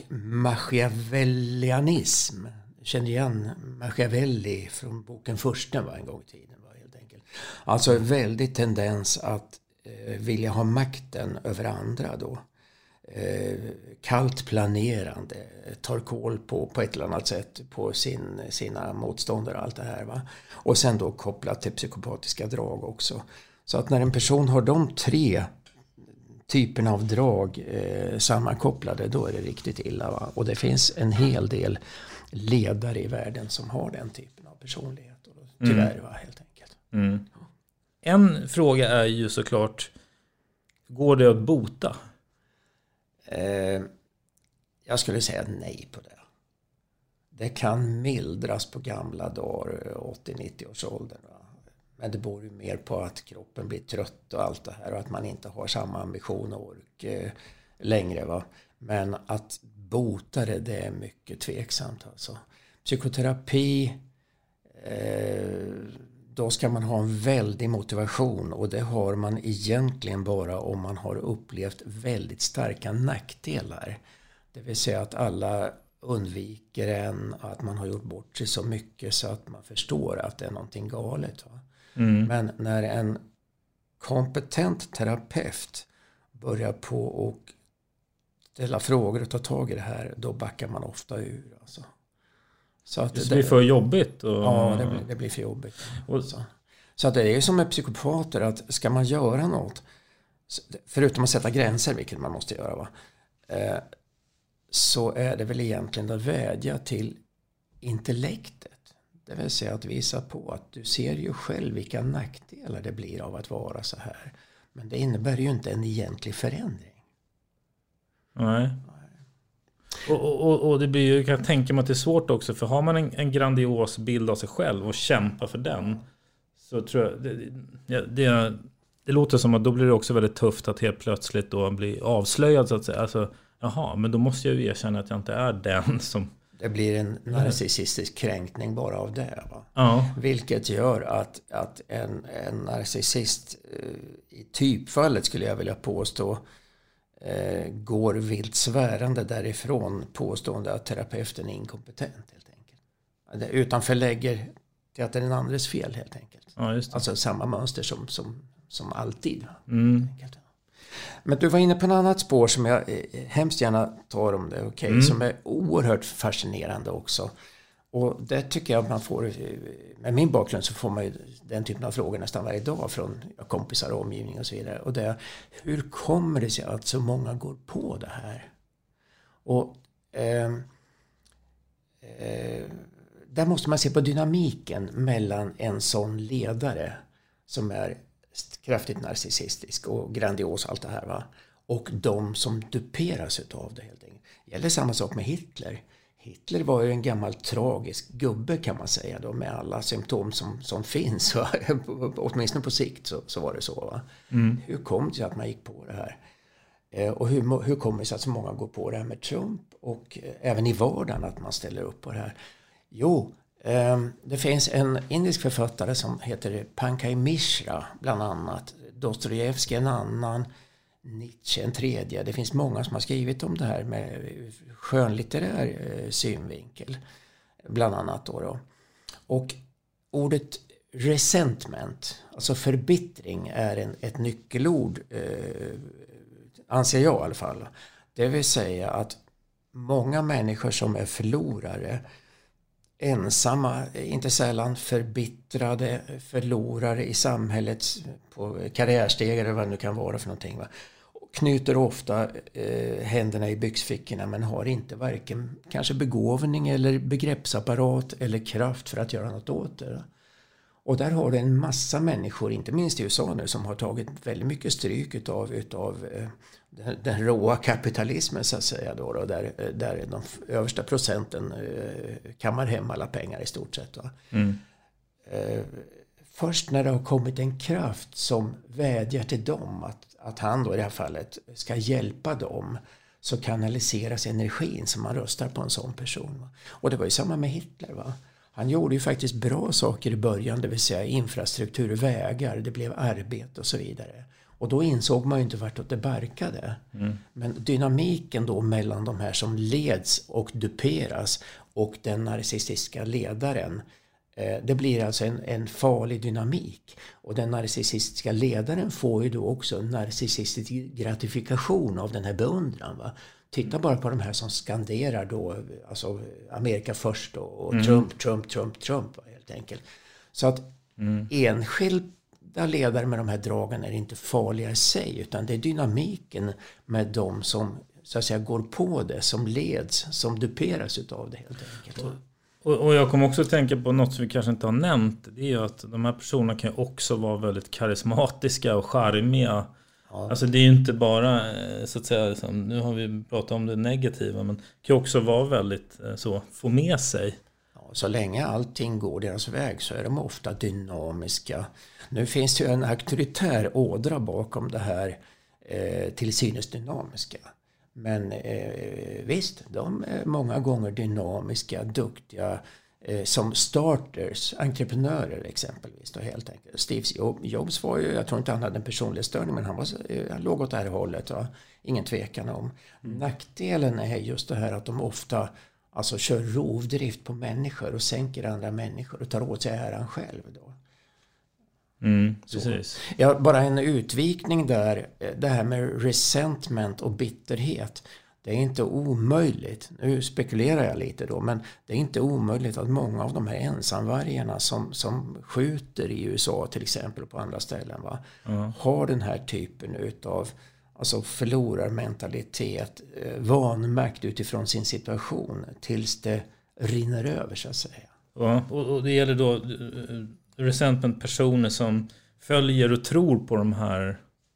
machiavellianism. Känner igen Machiavelli från boken Fursten, var en gång i tiden, var helt enkelt. Alltså väldigt tendens att eh, vilja ha makten över andra då. Eh, kallt planerande, tar koll på, på ett eller annat sätt på sin, sina motståndare och allt det här, va? Och sen då kopplat till psykopatiska drag också. Så att när en person har de tre typerna av drag eh, sammankopplade, då är det riktigt illa, va? Och det finns en hel del ledare i världen som har den typen av personlighet, och tyvärr, mm. va, helt enkelt. Mm. En fråga är ju såklart, går det att bota? Eh, jag skulle säga nej på det. Det kan mildras på gamla dagar, åttio-nittio års ålder. Va? Men det beror ju mer på att kroppen blir trött och allt det här, och att man inte har samma ambition och ork eh, längre. Va? Men att bota det, det är mycket tveksamt. Alltså. Psykoterapi, eh, då ska man ha en väldig motivation, och det har man egentligen bara om man har upplevt väldigt starka nackdelar. Det vill säga att alla undviker en, att man har gjort bort sig så mycket så att man förstår att det är någonting galet. Va? Mm. Men när en kompetent terapeut börjar på och ställa frågor och ta tag i det här, då backar man ofta ur. Alltså. Så att det blir för jobbigt. Och... Ja, det blir, det blir för jobbigt. Alltså. Så att det är ju som med psykopater, att ska man göra något, förutom att sätta gränser, vilket man måste göra, va? Eh, så är det väl egentligen att vädja till intellektet. Det vill säga att visa på att du ser ju själv vilka nackdelar det blir av att vara så här. Men det innebär ju inte en egentlig förändring. Nej. Och, och, och det blir ju, kan jag tänka mig att det är svårt också, för har man en, en grandios bild av sig själv och kämpar för den, så tror jag det, det, det, det låter som att då blir det också väldigt tufft att helt plötsligt då bli avslöjad så att säga. Alltså, jaha, men då måste jag ju erkänna att jag inte är den som... Det blir en narcissistisk kränkning bara av det. Va? Ja. Vilket gör att, att en, en narcissist eh, i typfallet skulle jag vilja påstå eh, går vilt svärande därifrån påstående att terapeuten är inkompetent helt enkelt. Utan förlägger till att det är den andres fel helt enkelt. Ja, just det. Alltså samma mönster som, som, som alltid. Mm. Men du var inne på en annat spår som jag hemskt gärna tar om det, okay? Mm. Som är oerhört fascinerande också. Och det tycker jag man får, med min bakgrund så får man ju den typen av frågor nästan varje dag från kompisar och omgivning och så vidare. Och det är, hur kommer det sig att så många går på det här? Och eh, eh, där måste man se på dynamiken mellan en sån ledare som är kraftigt narcissistisk och grandios allt det här, va? Och de som duperas utav det helt enkelt. Det gäller samma sak med Hitler. Hitler var ju en gammal tragisk gubbe kan man säga då, med alla symptom som, som finns. Va? Åtminstone på sikt så, så var det så. Va? Mm. Hur kom det sig att man gick på det här? Eh, och hur, hur kommer det sig att så många går på det här med Trump? Och eh, även i vardagen att man ställer upp på det här? Jo, det finns en indisk författare som heter Pankaj Mishra bland annat. Dostojevskij en annan, Nietzsche en tredje. Det finns många som har skrivit om det här med skönlitterär synvinkel. Bland annat då. då. Och ordet resentment, alltså förbittring, är en, ett nyckelord, eh, anser jag i alla fall. Det vill säga att många människor som är förlorare, ensamma, inte sällan förbittrade förlorare i samhället på karriärstegar eller vad det nu kan vara för någonting. Va? Knyter ofta eh, händerna i byxfickorna men har inte varken kanske begåvning eller begreppsapparat eller kraft för att göra något åt det. Och där har det en massa människor, inte minst i U S A nu, som har tagit väldigt mycket stryk utav, utav eh, den, den råa kapitalismen så att säga då, då där, där de översta procenten eh, kammar hem alla pengar i stort sett. Va? Mm. Eh, först när det har kommit en kraft som vädjar till dem att, att han då i det här fallet ska hjälpa dem, så kanaliseras energin som man röstar på en sån person. Va? Och det var ju samma med Hitler, va? Han gjorde ju faktiskt bra saker i början, det vill säga infrastruktur, vägar, det blev arbete och så vidare. Och då insåg man ju inte vart det barkade. Mm. Men dynamiken då mellan de här som leds och duperas och den narcissistiska ledaren, eh, det blir alltså en, en farlig dynamik. Och den narcissistiska ledaren får ju då också en narcissistisk gratifikation av den här beundran, va? Titta bara på de här som skanderar då, alltså Amerika först och mm. Trump, Trump, Trump, Trump helt enkelt. Så att mm. enskilda ledare med de här dragen är inte farliga i sig, utan det är dynamiken med de som så att säga går på det, som leds, som duperas utav det helt enkelt. Och, och jag kommer också att tänka på något som vi kanske inte har nämnt, det är ju att de här personerna kan också vara väldigt karismatiska och charmiga. Ja. Alltså det är ju inte bara så att säga, liksom, nu har vi pratat om det negativa, men det kan också vara väldigt så, få med sig. Ja, så länge allting går deras väg så är de ofta dynamiska. Nu finns det ju en auktoritär ådra bakom det här eh, till synes dynamiska. Men eh, visst, de är många gånger dynamiska, duktiga, som starters, entreprenörer exempelvis då, helt enkelt. Steve Jobs var ju, jag tror inte han hade en personlighetsstörning, men han, var, han låg åt det här hållet, va? Ingen tvekan om. Mm. Nackdelen är just det här att de ofta alltså kör rovdrift på människor och sänker andra människor och tar åt sig äran själv då. Mm, precis. Ja, bara en utvikning där, det här med resentment och bitterhet. Det är inte omöjligt, nu spekulerar jag lite då, men det är inte omöjligt att många av de här ensamvargarna som, som skjuter i U S A till exempel och på andra ställen, va, mm. har den här typen utav alltså förlorarmentalitet, vanmakt utifrån sin situation tills det rinner över så att säga. Ja, och, och det gäller då resentment personer som följer och tror på de här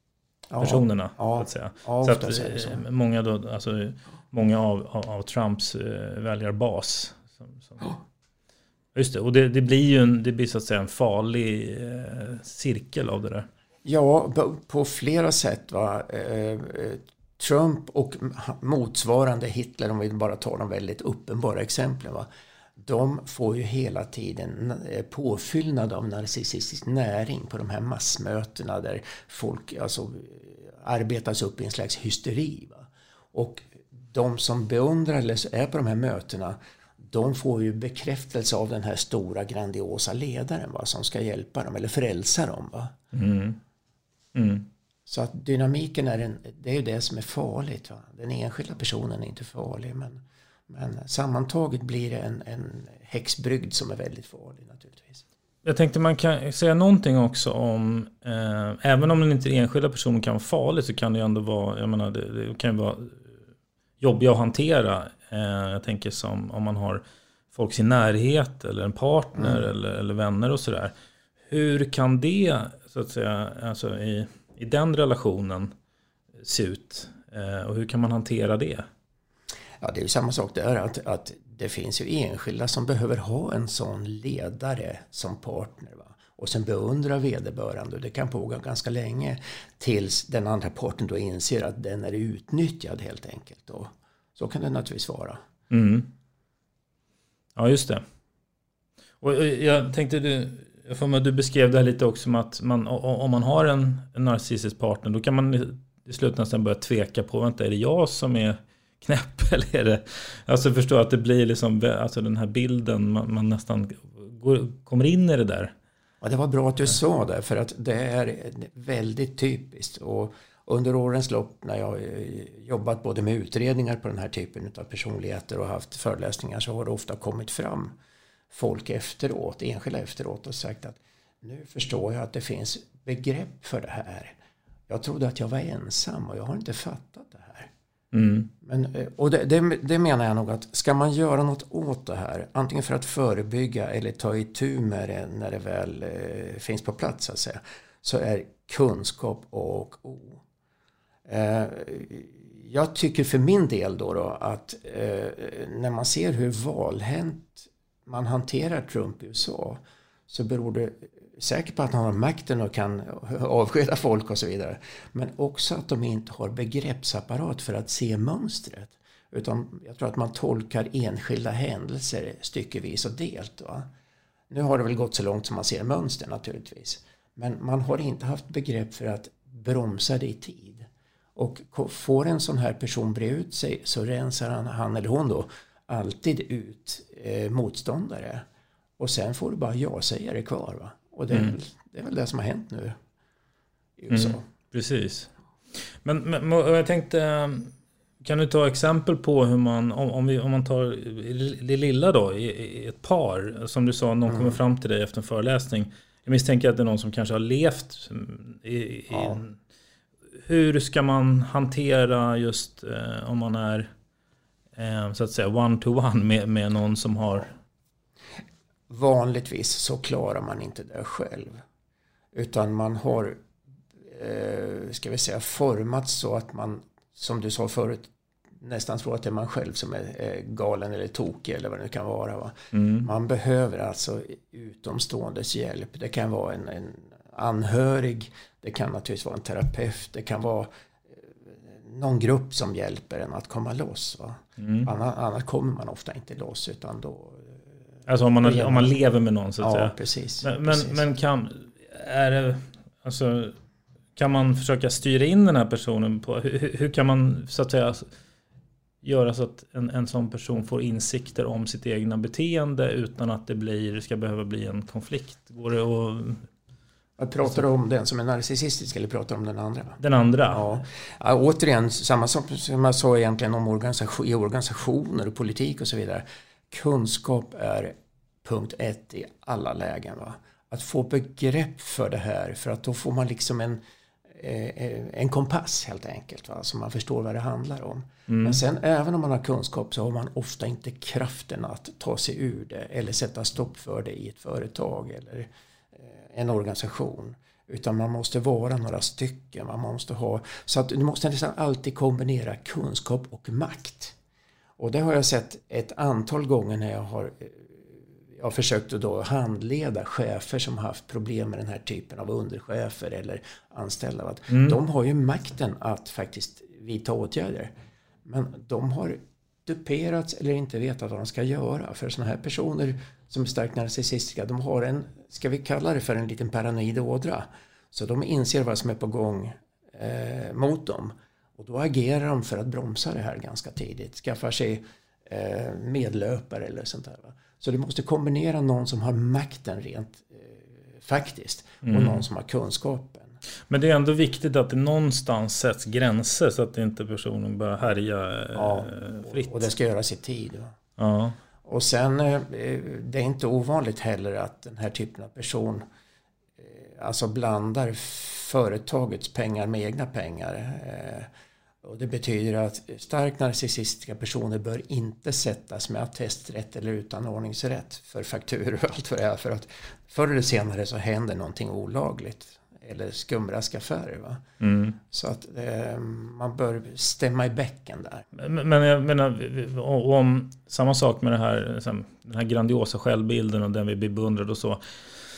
ja, personerna. Ja, så att säga. Ja, så att, så. Många, då, alltså, många av, av, av Trumps eh, väljarbas. Som, som, ja. Just det, och det, det blir ju en, det blir så att säga en farlig eh, cirkel av det där. Ja, på, på flera sätt. Va? Eh, Trump och motsvarande Hitler, om vi bara tar de väldigt uppenbara exemplen, va? De får ju hela tiden påfyllnad av narcissistisk näring på de här massmötena där folk alltså arbetas upp i en slags hysteri. Va? Och de som beundrar eller är på de här mötena, de får ju bekräftelse av den här stora grandiosa ledaren, va? Som ska hjälpa dem eller frälsa dem. Va? Mm. Mm. Så att dynamiken är, en, det är ju det som är farligt. Va? Den enskilda personen är inte farlig, men, men sammantaget blir det en, en häxbrygd som är väldigt farlig naturligtvis. Jag tänkte man kan säga någonting också om, eh, även om den inte enskilda personen kan vara farlig, så kan det ju ändå vara, jag menar, det, det kan ju vara jobbiga att hantera. Eh, jag tänker som om man har folk i sin närhet eller en partner mm. eller, eller vänner och sådär. Hur kan det, så att säga, alltså i, i den relationen se ut? Eh, och hur kan man hantera det? Ja, det är ju samma sak där, att, att det finns ju enskilda som behöver ha en sån ledare som partner, va? Och sen beundra vederbörande, och det kan pågå ganska länge tills den andra parten då inser att den är utnyttjad helt enkelt. Och så kan det naturligtvis vara. Mm. Ja, just det. Och jag tänkte, du, jag får med, du beskrev det här lite också, som att man, om man har en, en narcissistisk partner, då kan man i slutändan börja tveka på, vänta, är det jag som är knäpp eller är det, alltså förstå att det blir liksom, alltså den här bilden, man, man nästan går, kommer in i det där. Ja, det var bra att du sa det, för att det är väldigt typiskt. Och under årens lopp när jag jobbat både med utredningar på den här typen av personligheter och haft föreläsningar, så har det ofta kommit fram folk efteråt, enskilda efteråt, och sagt att nu förstår jag att det finns begrepp för det här. Jag trodde att jag var ensam och jag har inte fattat det här. Mm. Men, och det, det, det menar jag nog att ska man göra något åt det här, antingen för att förebygga eller ta itu med det när det väl eh, finns på plats, så att säga, så är kunskap och o. Eh, jag tycker för min del då, då att eh, när man ser hur valhänt man hanterar Trump i U S A, så beror det säkert på att han har makten och kan avskeda folk och så vidare. Men också att de inte har begreppsapparat för att se mönstret. Utan jag tror att man tolkar enskilda händelser styckevis och delt. Va? Nu har det väl gått så långt som man ser mönster naturligtvis. Men man har inte haft begrepp för att bromsa det i tid. Och får en sån här person bre ut sig, så rensar han, han eller hon då alltid ut eh, motståndare. Och sen får du bara ja-sägare kvar, va? Och det är, mm. väl, det är väl det som har hänt nu i U S A. Mm, precis. Men, men jag tänkte, kan du ta exempel på hur man, om, om, vi, om man tar det lilla då, i, i ett par, som du sa, någon mm. kommer fram till dig efter en föreläsning. Jag misstänker att det är någon som kanske har levt i, i ja. en, hur ska man hantera just eh, om man är eh, så att säga one-to-one med, med någon som har... Vanligtvis så klarar man inte det själv. Utan man har, eh, ska vi säga, format så att man, som du sa förut, nästan tror att det är man själv som är eh, galen eller tokig eller vad det kan vara. Va? Mm. Man behöver alltså utomståendes hjälp. Det kan vara en, en anhörig, det kan naturligtvis vara en terapeut, det kan vara eh, någon grupp som hjälper en att komma loss. Va? Mm. Annars, annars kommer man ofta inte loss, utan då... Alltså om man, om man lever med någon, så att ja, säga. Precis, men, precis. men kan, är det, alltså, kan man försöka styra in den här personen på, hur, hur kan man så att säga göra så att en, en sån person får insikter om sitt egna beteende utan att det blir, ska behöva bli en konflikt? Går det att... Jag pratar du om den som är narcissistisk eller pratar om den andra? Den andra? Ja. Ja, återigen, samma sak som jag sa egentligen om organisation, i organisationer och politik och så vidare. Kunskap är punkt ett i alla lägen. Va? Att få begrepp för det här, för att då får man liksom en, eh, en kompass helt enkelt. Va? Så man förstår vad det handlar om. Mm. Men sen även om man har kunskap, så har man ofta inte kraften att ta sig ur det eller sätta stopp för det i ett företag eller eh, en organisation. Utan man måste vara några stycken. Man måste ha, så att du måste nästan alltid kombinera kunskap och makt. Och det har jag sett ett antal gånger när jag har, jag har försökt att då handleda chefer som har haft problem med den här typen av underchefer eller anställda. Att mm. De har ju makten att faktiskt vidta åtgärder. Men de har duperats eller inte vetat vad de ska göra. För sådana här personer som är starkt narcissistiska, de har en, ska vi kalla det för en liten paranoid ådra. Så de inser vad som är på gång eh, mot dem. Och då agerar de för att bromsa det här ganska tidigt. Skaffar sig eh, medlöpare eller sånt där. Va? Så du måste kombinera någon som har makten rent eh, faktiskt. Mm. Och någon som har kunskapen. Men det är ändå viktigt att det någonstans sätts gränser så att inte personen börjar härja eh, ja, fritt. Och, och det ska göras i tid. Va? Ja. Och sen eh, det är inte ovanligt heller att den här typen av person eh, alltså blandar företagets pengar med egna pengar. Eh, och det betyder att starkt narcissistiska personer bör inte sättas med attesträtt eller utan ordningsrätt för fakturor och allt vad det är. För att förr eller senare så händer någonting olagligt. Eller skumraskaffärer. Va? Mm. Så att eh, man bör stämma i bäcken där. Men, men jag menar, om samma sak med det här, den här grandiosa självbilden och den vi beundrar och så.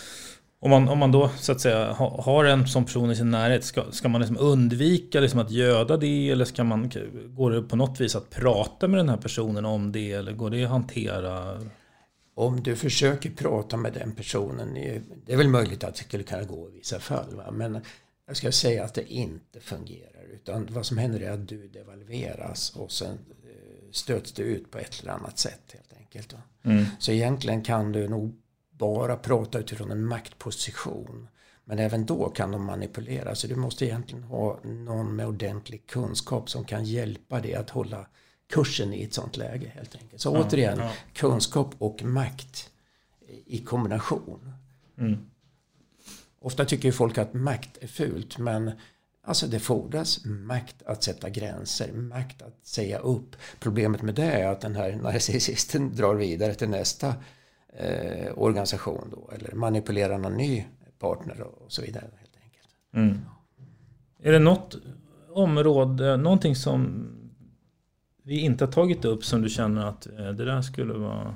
Om man, om man då så att säga har en sån person i sin närhet, ska, ska man liksom undvika liksom att göda det, eller ska man, går det på något vis att prata med den här personen om det, eller går det att hantera? Om du försöker prata med den personen, det är väl möjligt att det skulle kunna gå i vissa fall. Va? Men jag ska säga att det inte fungerar. Utan vad som händer är att du devalveras och sen stöts du ut på ett eller annat sätt helt enkelt. Va? Mm. Så egentligen kan du nog bara prata utifrån en maktposition. Men även då kan de manipulera. Så du måste egentligen ha någon med ordentlig kunskap som kan hjälpa dig att hålla kursen i ett sånt läge helt enkelt. Så ja, återigen, ja. kunskap och makt i kombination. Mm. Ofta tycker ju folk att makt är fult, men alltså det fordras makt att sätta gränser, makt att säga upp. Problemet med det är att den här narcissisten drar vidare till nästa eh, organisation då, eller manipulerar någon ny partner och så vidare helt enkelt. Mm. Är det något område, någonting som vi inte har tagit upp som du känner att det där skulle vara?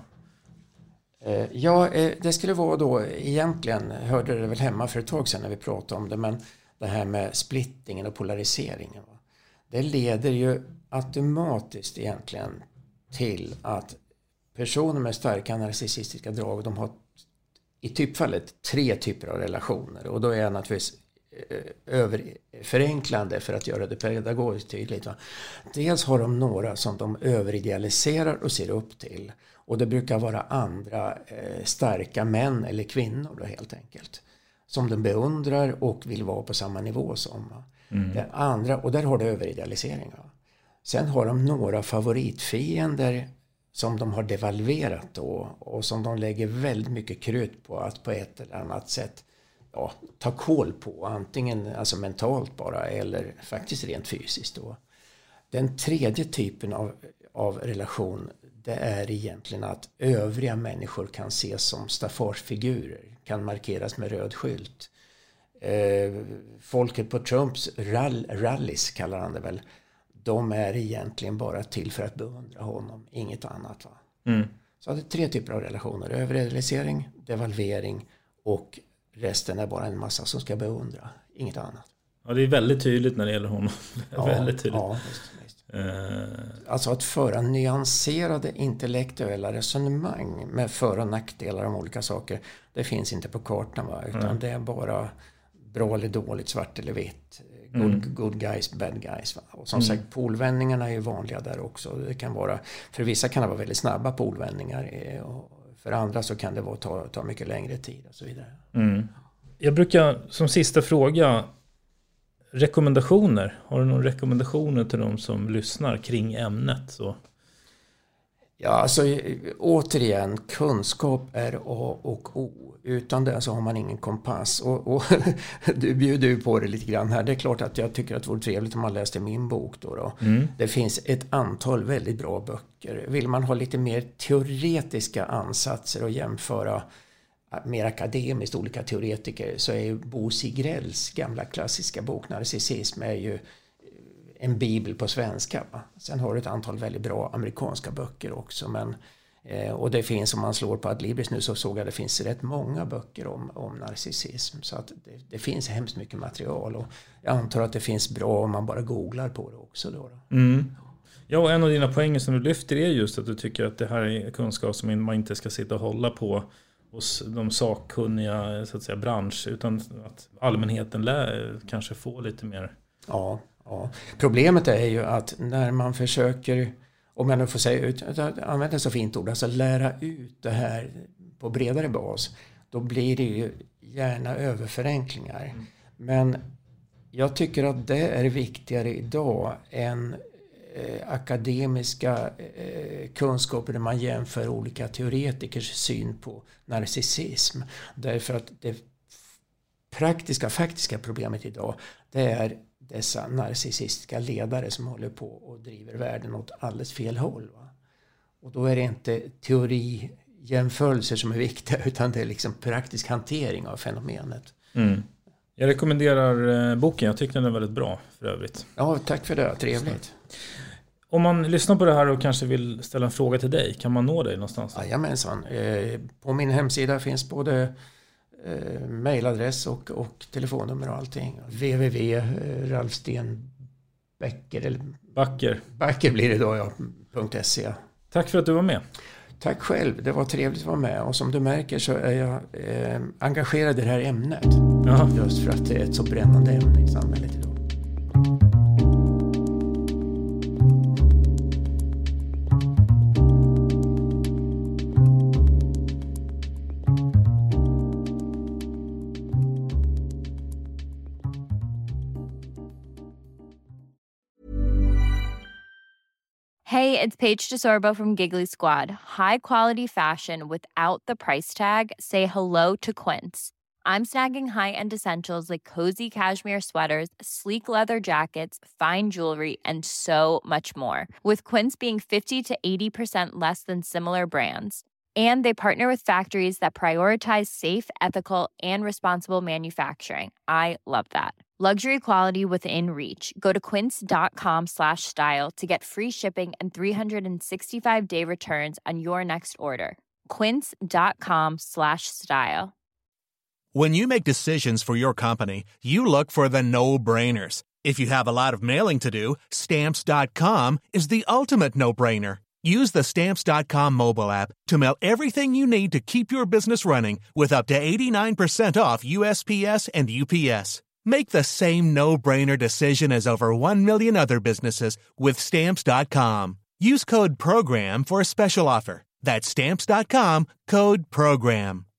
Ja, det skulle vara då egentligen, hörde det väl hemma för ett tag sedan när vi pratade om det, men det här med splittringen och polariseringen. Det leder ju automatiskt egentligen till att personer med starka narcissistiska drag, de har i typfallet tre typer av relationer. Och då är jag naturligtvis överförenklande för att göra det pedagogiskt tydligt. Va? Dels har de några som de överidealiserar och ser upp till. Och det brukar vara andra eh, starka män eller kvinnor då, helt enkelt. Som de beundrar och vill vara på samma nivå som. Va? Mm. Det andra, och där har det överidealisering. Va? Sen har de några favoritfiender som de har devalverat då. Och som de lägger väldigt mycket krut på att på ett eller annat sätt ja, ta koll på, antingen alltså mentalt bara eller faktiskt rent fysiskt då. Den tredje typen av, av relation, det är egentligen att övriga människor kan ses som staffarsfigurer, kan markeras med röd skylt. Eh, folket på Trumps rall, rallies kallar han det väl, de är egentligen bara till för att beundra honom, inget annat. Va? Mm. Så det är tre typer av relationer, överrealisering, devalvering och resten är bara en massa som ska beundra. Inget annat. Ja, det är väldigt tydligt när det gäller honom. Ja, väldigt tydligt. Ja, just, just. Uh... Alltså att föra nyanserade intellektuella resonemang med för- och nackdelar om olika saker. Det finns inte på kartan, va? Utan mm. det är bara bra eller dåligt, svart eller vitt. Good, mm. good guys, bad guys. Va? Och som mm. sagt, polvändningarna är ju vanliga där också. Det kan vara, för vissa kan det vara väldigt snabba polvändningar. Och för andra så kan det vara, ta, ta mycket längre tid och så vidare. Mm. Jag brukar som sista fråga, rekommendationer. Har du några rekommendationer till de som lyssnar kring ämnet? Så? Ja, alltså återigen, kunskap är A och O. Utan det så har man ingen kompass. Och, och du bjuder ju på det lite grann här. Det är klart att jag tycker att det vore trevligt om man läste min bok då. då. Mm. Det finns ett antal väldigt bra böcker. Vill man ha lite mer teoretiska ansatser och jämföra mer akademiskt, olika teoretiker, så är ju Bo Sigrells gamla klassiska bok Narcissism är ju en bibel på svenska. Va? Sen har du ett antal väldigt bra amerikanska böcker också, men eh, och det finns, om man slår på Adlibris nu så såg jag att det finns rätt många böcker om, om narcissism, så att det, det finns hemskt mycket material, och jag antar att det finns bra om man bara googlar på det också då. då. Mm. Ja, och en av dina poänger som du lyfter är just att du tycker att det här är kunskap som man inte ska sitta och hålla på hos de sakkunniga, så att säga, bransch, utan att allmänheten lär, kanske få lite mer. Ja, ja. Problemet är ju att när man försöker, om jag nu får säga ut, använda så fint ord, alltså lära ut det här på bredare bas, då blir det ju gärna överförenklingar. Mm. Men jag tycker att det är viktigare idag än eh, akademiska eh, kunskaper där man jämför olika teoretikers syn på narcissism. Därför att det praktiska, faktiska problemet idag, det är dessa narcissistiska ledare som håller på och driver världen åt alldeles fel håll. Va? Och då är det inte teorijämförelser som är viktiga, utan det är liksom praktisk hantering av fenomenet. Mm. Jag rekommenderar eh, boken, jag tycker den är väldigt bra för övrigt. Ja, tack för det, trevligt. Om man lyssnar på det här och kanske vill ställa en fråga till dig, kan man nå dig någonstans? Jajamensan. Eh, på min hemsida finns både eh, mailadress och, och telefonnummer och allting. www punkt ralfstenbecker eller Backer. Backer blir det då, ja, .se. Tack för att du var med. Tack själv, det var trevligt att vara med, och som du märker så är jag eh, engagerad i det här ämnet. Aha. Just för att det är ett så brännande ämne i samhället idag. Hey, it's Paige DeSorbo from Giggly Squad. High quality fashion without the price tag. Say hello to Quince. I'm snagging high-end essentials like cozy cashmere sweaters, sleek leather jackets, fine jewelry, and so much more. With Quince being fifty to eighty percent less than similar brands. And they partner with factories that prioritize safe, ethical, and responsible manufacturing. I love that. Luxury quality within reach. Go to quince.com slash style to get free shipping and three sixty-five day returns on your next order. Quince.com slash style. When you make decisions for your company, you look for the no-brainers. If you have a lot of mailing to do, stamps dot com is the ultimate no-brainer. Use the stamps dot com mobile app to mail everything you need to keep your business running with up to eighty-nine percent off U S P S and U P S. Make the same no-brainer decision as over one million other businesses with stamps dot com. Use code PROGRAM for a special offer. That's stamps dot com, code PROGRAM.